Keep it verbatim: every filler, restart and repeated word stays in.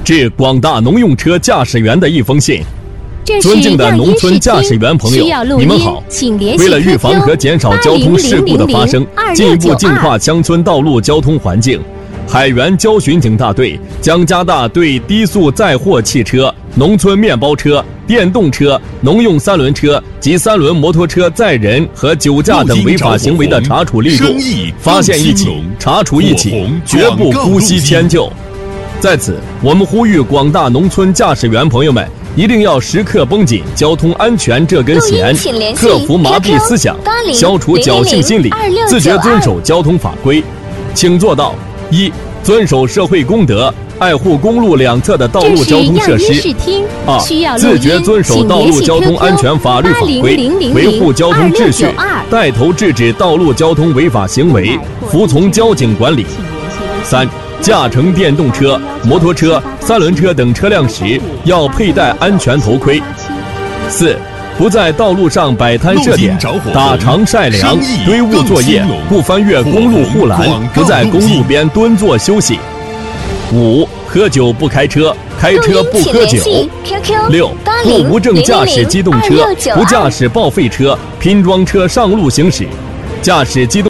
致广大农用车驾驶员的一封信。尊敬的农村驾驶员朋友，你们好！为了预防和减少交通事故的发生，进一步净化乡村道路交通环境，海员交巡警大队将加大对低速载货汽车、农村面包车、电动车、农用三轮车及三轮摩托车载人和酒驾等违法行为的查处力度，发现一起，查处一起，绝不姑息迁就。在此，我们呼吁广大农村驾驶员朋友们，一定要时刻绷紧交通安全这根弦，克服麻痹思想，消除侥幸心理，自觉遵守交通法规。请做到：一、遵守社会公德，爱护公路两侧的道路交通设施；二、自觉遵守道路交通安全法律法规，维护交通秩序，带头制止道路交通违法行为，服从交警管理；三、驾乘电动车、摩托车、三轮车等车辆时，要佩戴安全头盔。四、不在道路上摆摊设点、打长晒粮、堆物作业，不翻越公路护栏，不在公路边蹲坐休息。五、喝酒不开车，开车不喝酒。六、不无证驾驶机动车，不驾驶报废车、拼装车上路行驶，驾驶机动